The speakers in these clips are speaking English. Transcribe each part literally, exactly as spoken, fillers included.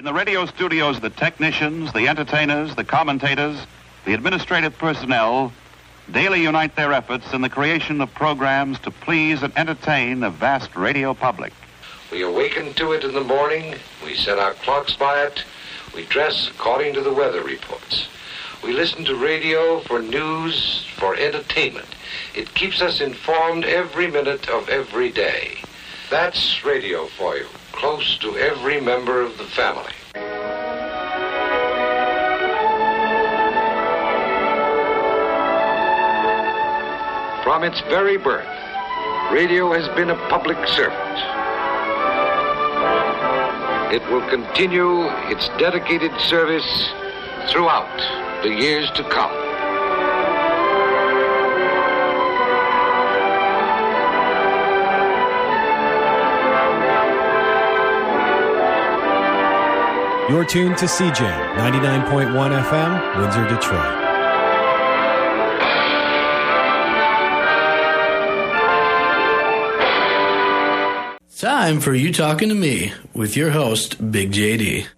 the radio studios, the technicians, the entertainers, the commentators, the administrative personnel daily unite their efforts in the creation of programs to please and entertain a vast radio public. We awaken to it in the morning, we set our clocks by it, we dress according to the weather reports. We listen to radio for news, for entertainment. It keeps us informed every minute of every day. That's radio for you, close to every member of the family. From its very birth, radio has been a public servant. It will continue its dedicated service throughout the years to come. You're tuned to C J M ninety-nine point one F M, Windsor, Detroit. Time for You Talking to Me with your host, Big J D.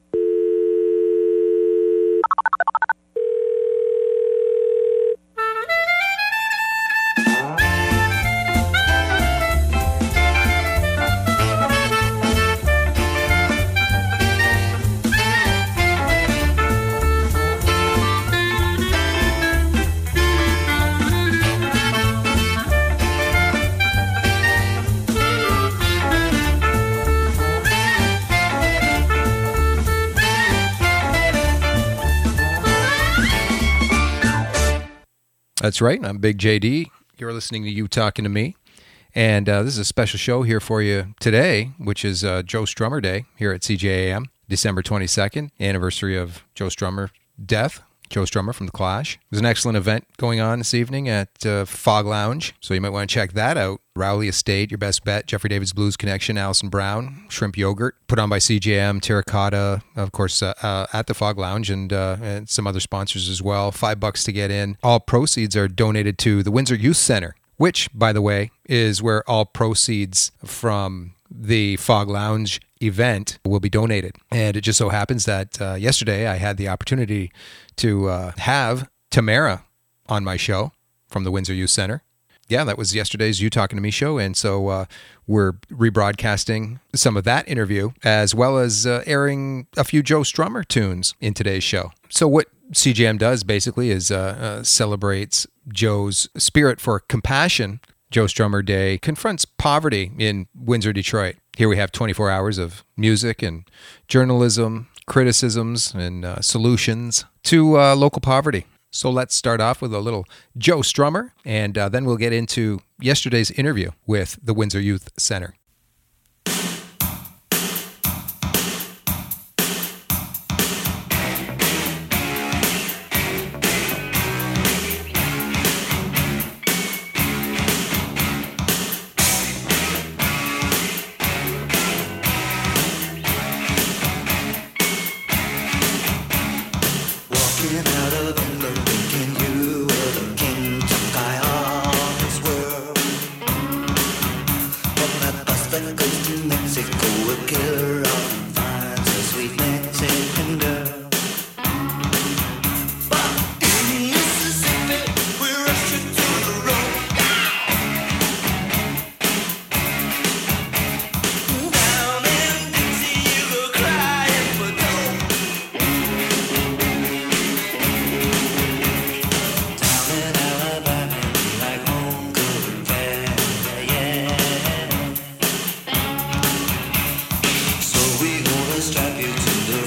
That's right. I'm Big J D. You're listening to You Talking to Me. And uh, this is a special show here for you today, which is uh, Joe Strummer Day here at C J A M, December twenty-second, anniversary of Joe Strummer's death. Joe Strummer from The Clash. There's an excellent event going on this evening at uh, Fog Lounge, so you might want to check that out. Rowley Estate, Your Best Bet, Jeffrey David's Blues Connection, Alison Brown, Shrimp Yogurt, put on by C J M, Terracotta, of course, uh, uh, at the Fog Lounge, and, uh, and some other sponsors as well. Five bucks to get in. All proceeds are donated to the Windsor Youth Center, which, by the way, is where all proceeds from the Fog Lounge event will be donated. And it just so happens that uh, yesterday I had the opportunity to uh, have Tamara on my show from the Windsor Youth Center. Yeah, that was yesterday's You Talking to Me show, and so uh, we're rebroadcasting some of that interview, as well as uh, airing a few Joe Strummer tunes in today's show. So what C J M does basically is uh, uh, celebrates Joe's spirit for compassion. Joe Strummer Day confronts poverty in Windsor, Detroit. Here we have twenty-four hours of music and journalism, criticisms, and uh, solutions to uh, local poverty. So let's start off with a little Joe Strummer, and uh, then we'll get into yesterday's interview with the Windsor Youth Center. Strap you to the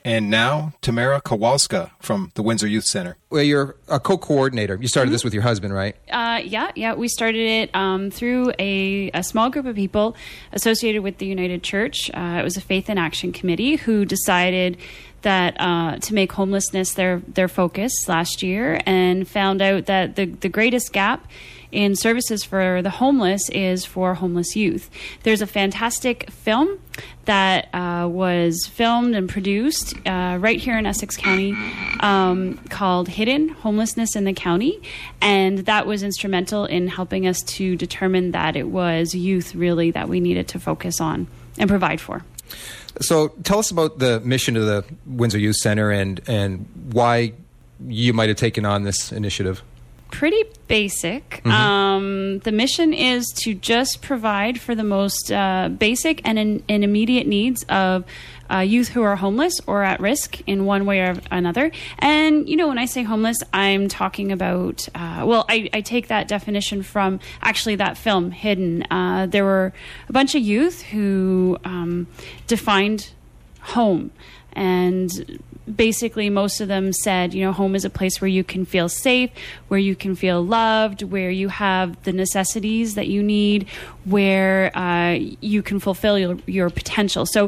And now, Tamara Kowalska from the Windsor Youth Center. Well, you're a co-coordinator. You started mm-hmm. this with your husband, right? Uh, yeah, yeah. We started it um, through a, a small group of people associated with the United Church. Uh, it was a Faith in Action Committee who decided that uh, to make homelessness their their focus last year, and found out that the the greatest gap in services for the homeless is for homeless youth. There's a fantastic film that uh, was filmed and produced uh, right here in Essex County um, called Hidden: Homelessness in the County. And that was instrumental in helping us to determine that it was youth really that we needed to focus on and provide for. So tell us about the mission of the Windsor Youth Center and, and why you might have taken on this initiative. Pretty basic. Mm-hmm. Um, the mission is to just provide for the most uh, basic and, in, and immediate needs of uh, youth who are homeless or at risk in one way or another. And, you know, when I say homeless, I'm talking about, uh, well, I, I take that definition from actually that film, Hidden. Uh, there were a bunch of youth who um, defined home. And basically, most of them said, you know, home is a place where you can feel safe, where you can feel loved, where you have the necessities that you need, where uh, you can fulfill your, your potential. So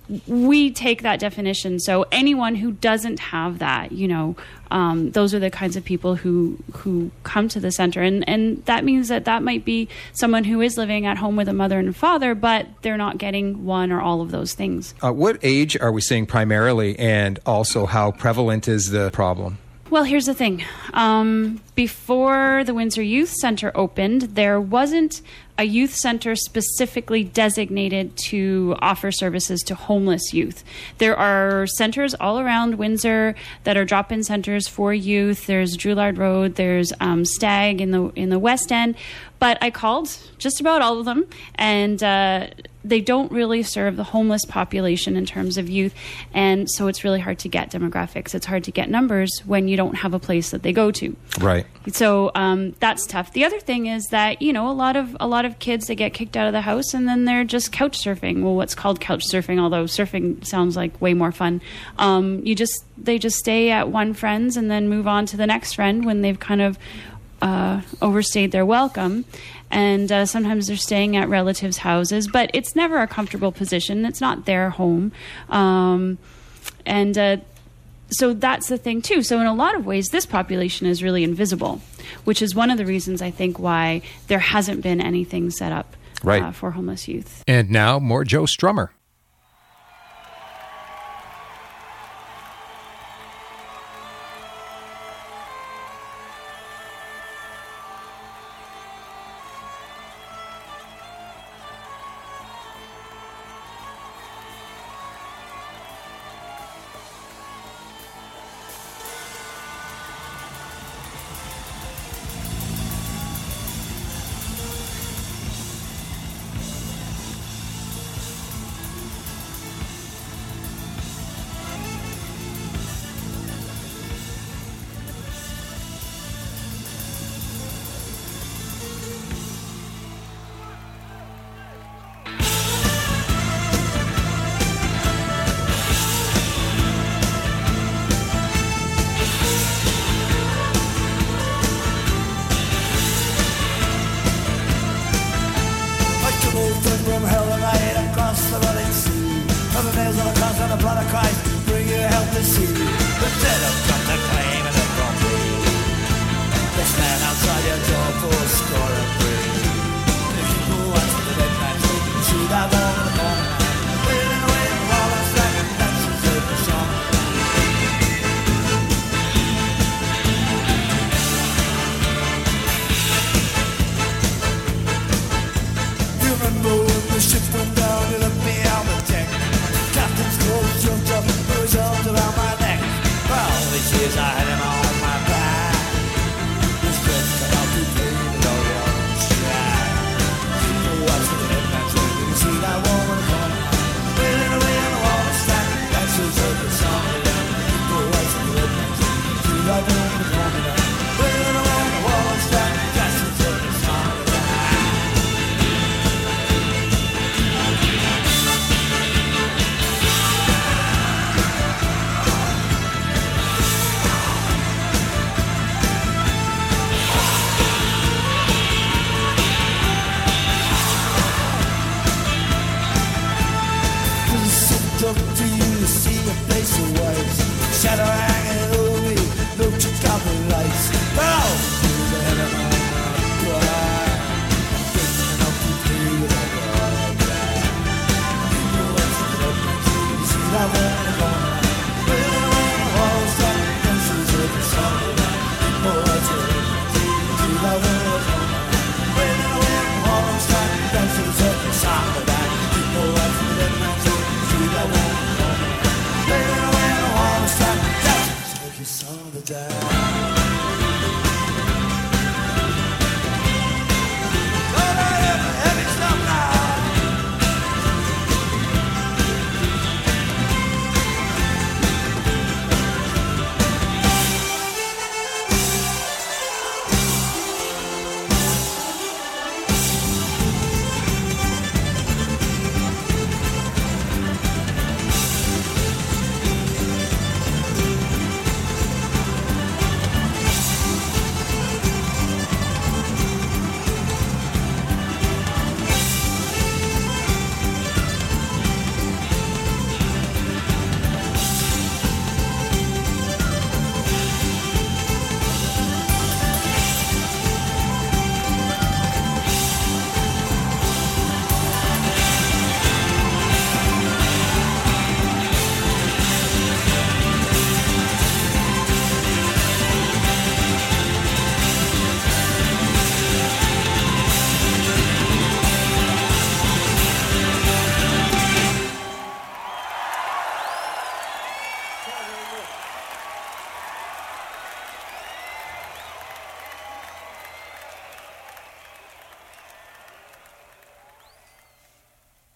we take that definition. So anyone who doesn't have that, you know, um, those are the kinds of people who who come to the center. And, and that means that that might be someone who is living at home with a mother and father, but they're not getting one or all of those things. Uh, what age are we seeing primarily, and also how prevalent is the problem? Well, here's the thing. Um, before the Windsor Youth Center opened, there wasn't a youth center specifically designated to offer services to homeless youth. There are centers all around Windsor that are drop-in centers for youth. There's Drouillard Road, there's um, Stag in the in the West End. But I called just about all of them, and uh, they don't really serve the homeless population in terms of youth. And so it's really hard to get demographics. It's hard to get numbers when you don't have a place that they go to. Right. So um, that's tough. The other thing is that, you know, a lot of a lot of kids, they get kicked out of the house and then they're just couch surfing. Well, what's called couch surfing, although surfing sounds like way more fun. Um, you just they just stay at one friend's and then move on to the next friend when they've kind of uh, overstayed their welcome. And uh, sometimes they're staying at relatives' houses, but it's never a comfortable position. It's not their home. Um, and uh, so that's the thing, too. So in a lot of ways, this population is really invisible, which is one of the reasons, I think, why there hasn't been anything set up right. uh, for homeless youth. And now, more Joe Strummer.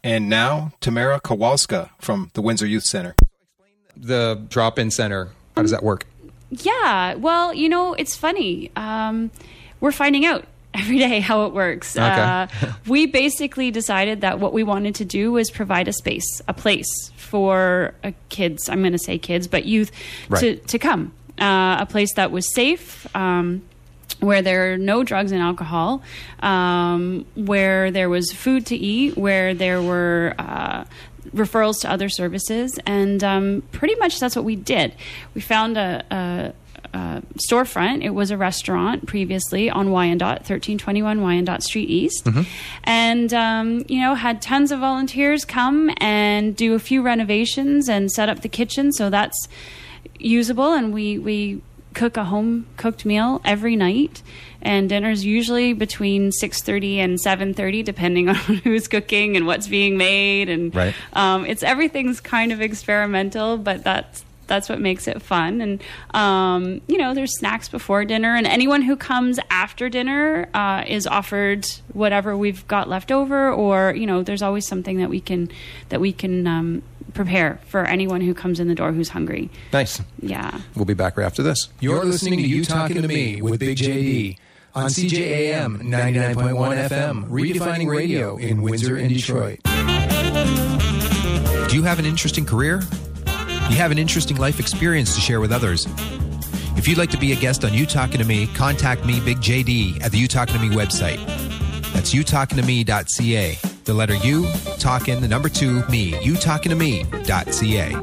And now, Tamara Kowalska from the Windsor Youth Center. The drop-in center, how does that work? Yeah, well, you know, it's funny. Um, we're finding out every day how it works. Okay. Uh, we basically decided that what we wanted to do was provide a space, a place for uh, kids, I'm going to say kids, but youth, right. to, to come. Uh, a place that was safe, um, where there are no drugs and alcohol, um, where there was food to eat, where there were uh, referrals to other services, and um, pretty much that's what we did. We found a, a, a storefront. It was a restaurant previously on Wyandotte, thirteen twenty-one Wyandotte Street East, mm-hmm. and um, you know, had tons of volunteers come and do a few renovations and set up the kitchen, so that's usable, and we we cook a home cooked meal every night, and dinner's usually between six thirty and seven thirty, depending on who's cooking and what's being made, and right. um, it's everything's kind of experimental, but that's that's what makes it fun. And um, you know, there's snacks before dinner, and anyone who comes after dinner uh, is offered whatever we've got left over, or you know, there's always something that we can that we can um, prepare for anyone who comes in the door who's hungry. Nice. Yeah. We'll be back right after this. You're listening to You Talking to Me with Big J D on C J A M ninety-nine point one F M, redefining radio in Windsor and Detroit. Do you have an interesting career? You have an interesting life experience to share with others? If you'd like to be a guest on You Talking to Me, contact me, Big J D, at the You Talking to Me website. That's you talking to me dot c a. The letter U, talking, the number two, me, you talking to me dot c a.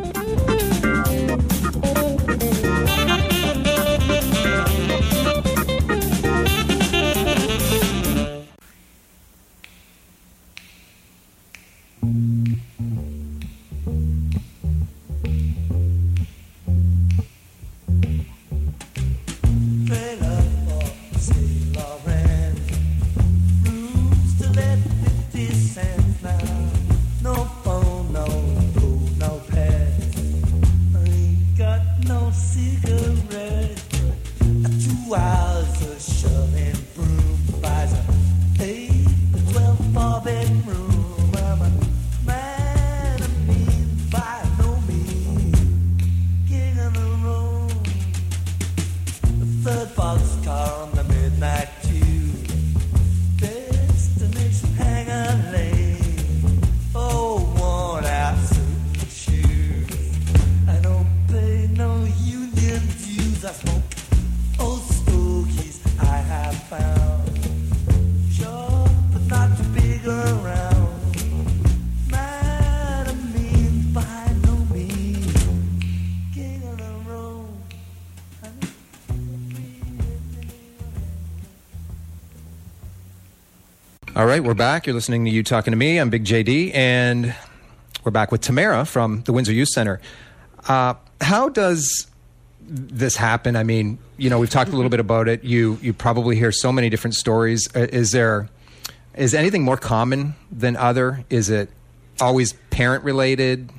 All right, we're back. You're listening to You Talking to Me. I'm Big J D, and we're back with Tamara from the Windsor Youth Center. Uh, how does this happen? I mean, you know, we've talked a little bit about it. You you probably hear so many different stories. Uh, is there is anything more common than other? Is it always parent related?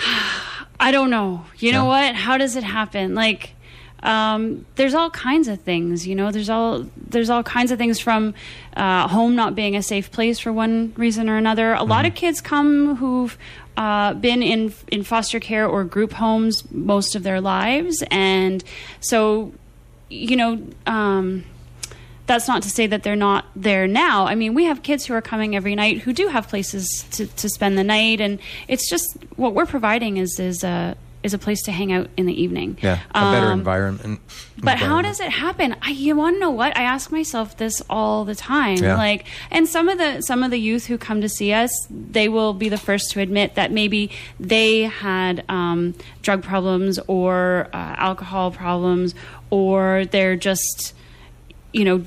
I don't know. You No? know what? How does it happen? Like, um, there's all kinds of things. You know, there's all there's all kinds of things, from uh, home not being a safe place for one reason or another. A mm-hmm. lot of kids come who've uh, been in in foster care or group homes most of their lives, and so, you know. Um, That's not to say that they're not there now. I mean, we have kids who are coming every night who do have places to, to spend the night, and it's just what we're providing is is a is a place to hang out in the evening. Yeah, a better Um, environment. But how does it happen? I, you want to know what? I ask myself this all the time. Yeah. Like, and some of the some of the youth who come to see us, they will be the first to admit that maybe they had um, drug problems or uh, alcohol problems, or they're just, you know,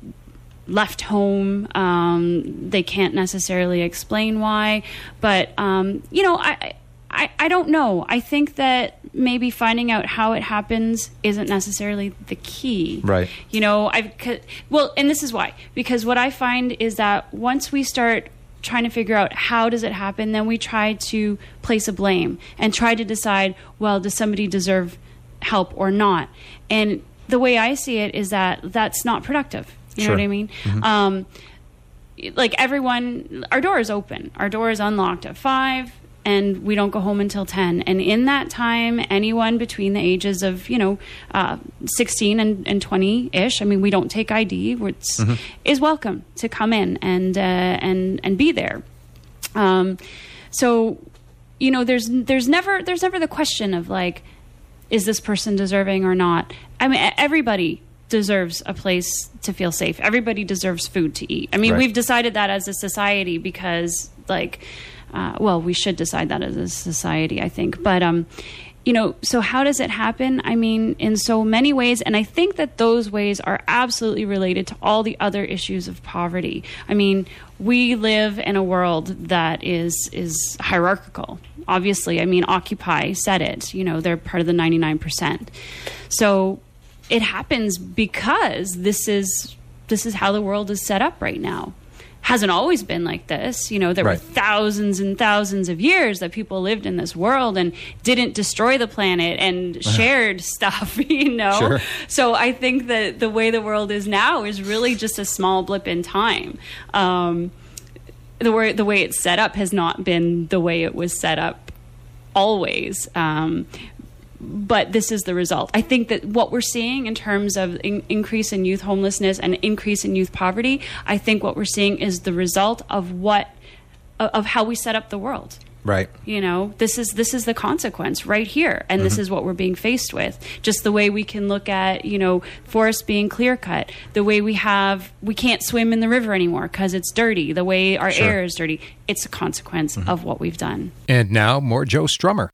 left home. Um, they can't necessarily explain why, but um, you know, I, I I don't know. I think that maybe finding out how it happens isn't necessarily the key. Right. You know, I've well, and this is why, because what I find is that once we start trying to figure out how does it happen, then we try to place a blame and try to decide, well, does somebody deserve help or not? And the way I see it is that that's not productive. You Sure. know what I mean? Mm-hmm. Um, like everyone, our door is open. Our door is unlocked at five, and we don't go home until ten. And in that time, anyone between the ages of, you know, uh, sixteen and, and twenty-ish, I mean, we don't take I D, it's, mm-hmm. is welcome to come in and, uh, and, and be there. Um, so, you know, there's, there's never, there's never the question of like, is this person deserving or not? I mean, everybody deserves a place to feel safe. Everybody deserves food to eat. I mean, right. we've decided that as a society because, like, uh, well, we should decide that as a society, I think. But, um, you know, so how does it happen? I mean, in so many ways. And I think that those ways are absolutely related to all the other issues of poverty. I mean, we live in a world that is is hierarchical. Obviously, I mean, Occupy said it. You know, they're part of the ninety-nine percent. So it happens because this is this is how the world is set up right now. Hasn't always been like this. You know, there right. were thousands and thousands of years that people lived in this world and didn't destroy the planet and shared stuff, you know? Sure. So I think that the way the world is now is really just a small blip in time. Um, the way, the way it's set up has not been the way it was set up always. Um, But this is the result. I think that what we're seeing in terms of in, increase in youth homelessness and increase in youth poverty, I think what we're seeing is the result of what of how we set up the world. Right. You know, this is this is the consequence right here, and mm-hmm. this is what we're being faced with. Just the way we can look at, you know, forests being clear cut, the way we have we can't swim in the river anymore because it's dirty, the way our sure. air is dirty. It's a consequence mm-hmm. of what we've done. And now more Joe Strummer.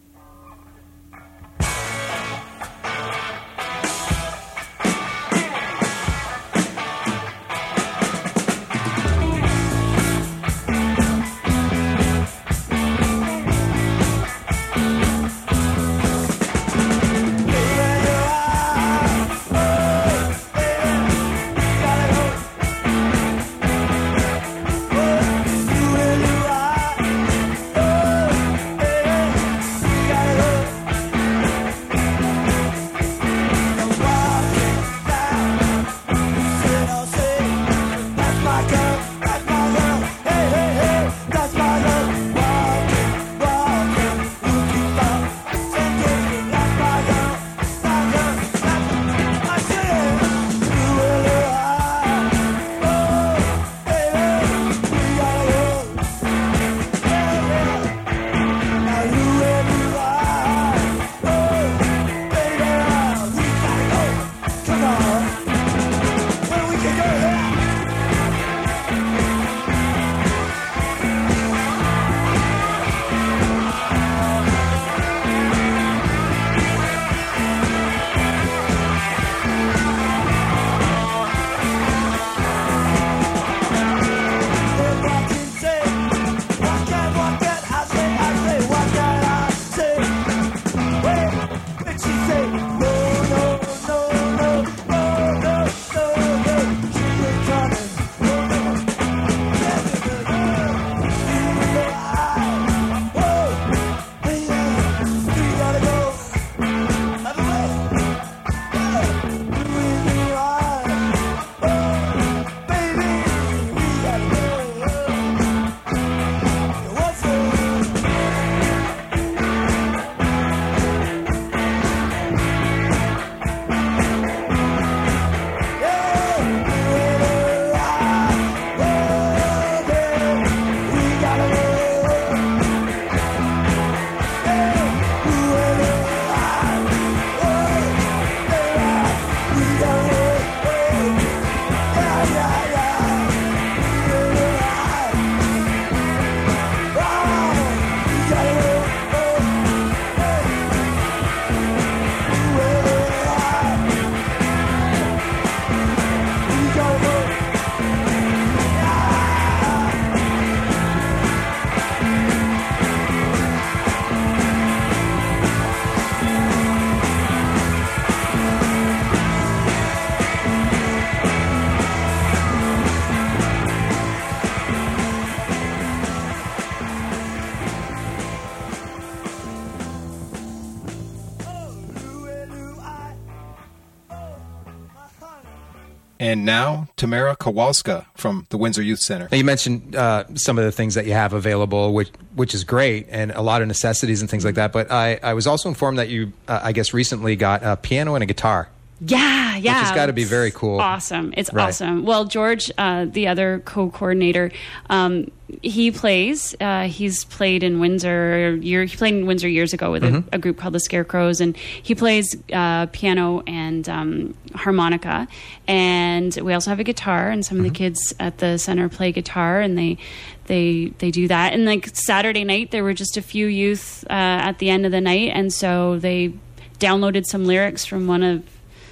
And now, Tamara Kowalska from the Windsor Youth Center. Now, you mentioned uh, some of the things that you have available, which which is great, and a lot of necessities and things like that. But I, I was also informed that you, uh, I guess, recently got a piano and a guitar. Yeah, yeah. Which has got to be very cool. Awesome. It's Right. awesome. Well, George, uh, the other co-coordinator, um, he plays. Uh, he's played in Windsor. Year, he played in Windsor years ago with Mm-hmm. a, a group called the Scarecrows, and he plays uh, piano and um, harmonica. And we also have a guitar, and some Mm-hmm. of the kids at the center play guitar, and they they they do that. And like Saturday night, there were just a few youth uh, at the end of the night, and so they downloaded some lyrics from one of.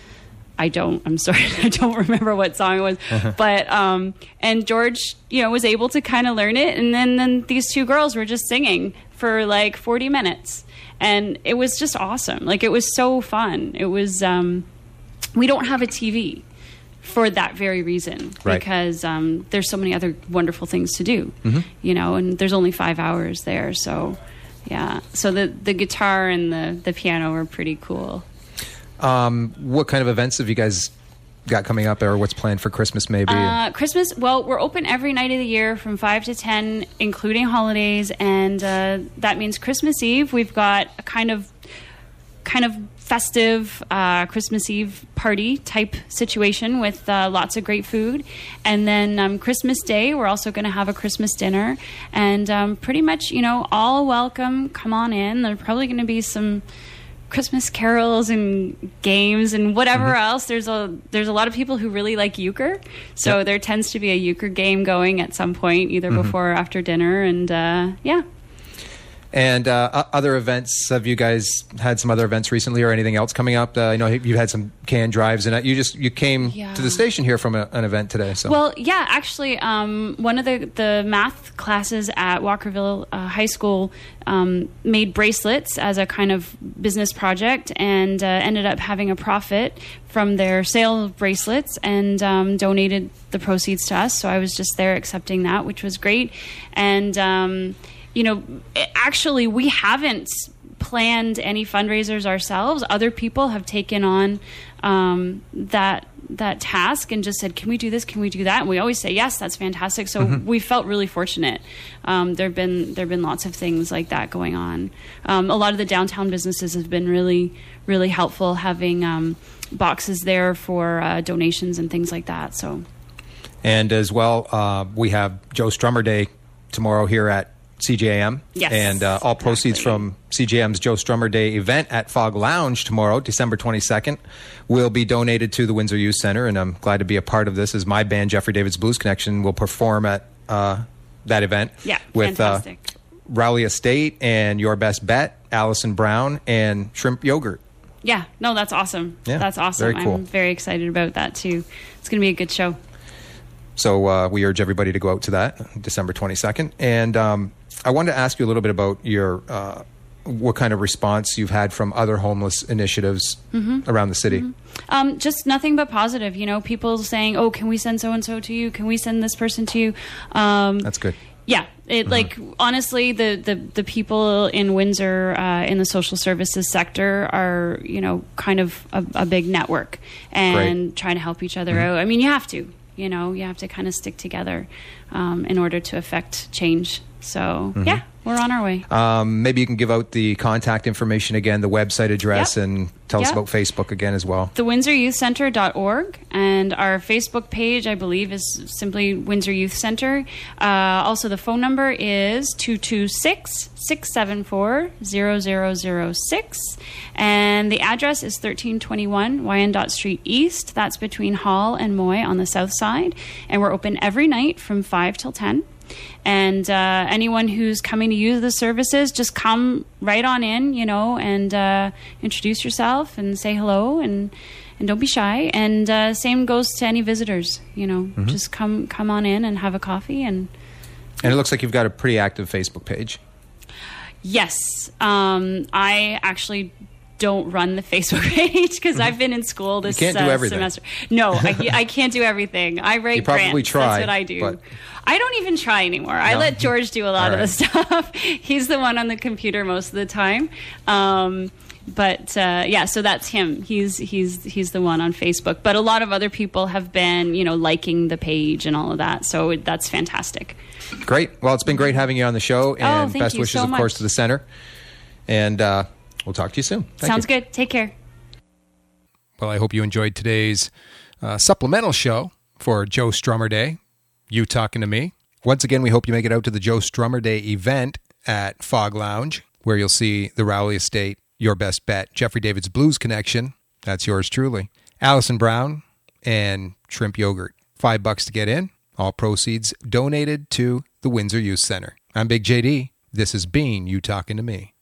I don't, I'm sorry, I don't remember what song it was, but, um, and George, you know, was able to kind of learn it. And then, then these two girls were just singing for like forty minutes, and it was just awesome. Like, it was so fun. It was, um, we don't have a T V for that very reason, Right. because, um, there's so many other wonderful things to do, Mm-hmm. you know, and there's only five hours there. So, yeah. So the, the guitar and the, the piano were pretty cool. Um, what kind of events have you guys got coming up, or what's planned for Christmas maybe? Uh, Christmas, well, we're open every night of the year from five to ten, including holidays, and uh, that means Christmas Eve. We've got a kind of kind of festive uh, Christmas Eve party type situation with uh, lots of great food. And then um, Christmas Day, we're also going to have a Christmas dinner. And um, pretty much, you know, all welcome. Come on in. There's probably going to be some Christmas carols and games and whatever Mm-hmm. else. There's a there's a lot of people who really like euchre, so Yep. there tends to be a euchre game going at some point, either Mm-hmm. before or after dinner. And uh, yeah, And uh, o- other events, have you guys had some other events recently or anything else coming up? Uh, I know you had some can drives, and you just you came Yeah. to the station here from a, an event today. So well, yeah, actually, um, one of the the math classes at Walkerville uh, High School um, made bracelets as a kind of business project, and uh, ended up having a profit from their sale of bracelets, and um, donated the proceeds to us. So I was just there accepting that, which was great. And um, you know, actually, we haven't planned any fundraisers ourselves. Other people have taken on um, that that task and just said, "Can we do this? Can we do that?" And we always say, "Yes, that's fantastic." So Mm-hmm. we felt really fortunate. Um, there've been there've been lots of things like that going on. Um, a lot of the downtown businesses have been really really helpful, having um, boxes there for uh, donations and things like that. So, and as well, uh, we have Joe Strummer Day tomorrow here at C J A M. Yes, And uh, all proceeds exactly. from C J A M's Joe Strummer Day event at Fog Lounge tomorrow, December twenty-second, will be donated to the Windsor Youth Center. And I'm glad to be a part of this, as my band, Jeffrey David's Blues Connection, will perform at uh, that event. Yeah, with uh, fantastic. Rowley Estate and Your Best Bet, Allison Brown, and Shrimp Yogurt. yeah, no, that's awesome. Yeah, That's awesome. very cool. I'm very excited about that too. It's going to be a good show. So uh, we urge everybody to go out to that, December twenty-second. And um, I wanted to ask you a little bit about your uh, what kind of response you've had from other homeless initiatives around the city. Um, just nothing but positive. You know, people saying, "Oh, can we send so and so to you? Can we send this person to you?" Um, That's good. Yeah, it like honestly, the, the the people in Windsor uh, in the social services sector are, you know, kind of a, a big network and trying to help each other out. I mean, you have to, you know, you have to kind of stick together um, in order to affect change. So yeah, we're on our way. Um, maybe you can give out the contact information again, the website address, Yep. and tell us Yep. about Facebook again as well. the windsor youth center dot org, and our Facebook page, I believe, is simply Windsor Youth Center. Uh, also, the phone number is two two six, six seven four, zero zero zero six, and the address is thirteen twenty-one Wyandotte Street East. That's between Hall and Moy on the south side, and we're open every night from five till ten. And uh, anyone who's coming to use the services, just come right on in, you know, and uh, introduce yourself and say hello, and and don't be shy. And uh, same goes to any visitors, you know, just come come on in and have a coffee. And And it looks like you've got a pretty active Facebook page. yes, um, I actually don't run the Facebook page because I've been in school this can't do uh, everything. semester. No, I, I can't do everything. I write You probably grants. try, That's what I do. but- I don't even try anymore. I No? let George do a lot All of the stuff. He's the one on the computer most of the time. Um, but uh, yeah, so that's him. He's he's he's the one on Facebook. But a lot of other people have been, you know, liking the page and all of that. So that's fantastic. Great. Well, it's been great having you on the show, and oh, thank best you wishes, so of much. course, to the center. And uh, we'll talk to you soon. Thank Sounds you. good. Take care. Well, I hope you enjoyed today's uh, supplemental show for Joe Strummer Day, You Talking to Me. Once again, we hope you make it out to the Joe Strummer Day event at Fog Lounge, where you'll see the Rowley Estate, Your Best Bet, Jeffrey David's Blues Connection, that's yours truly, Alison Brown, and Shrimp Yogurt. Five bucks to get in. All proceeds donated to the Windsor Youth Center. I'm Big J D. This has been You Talking to Me.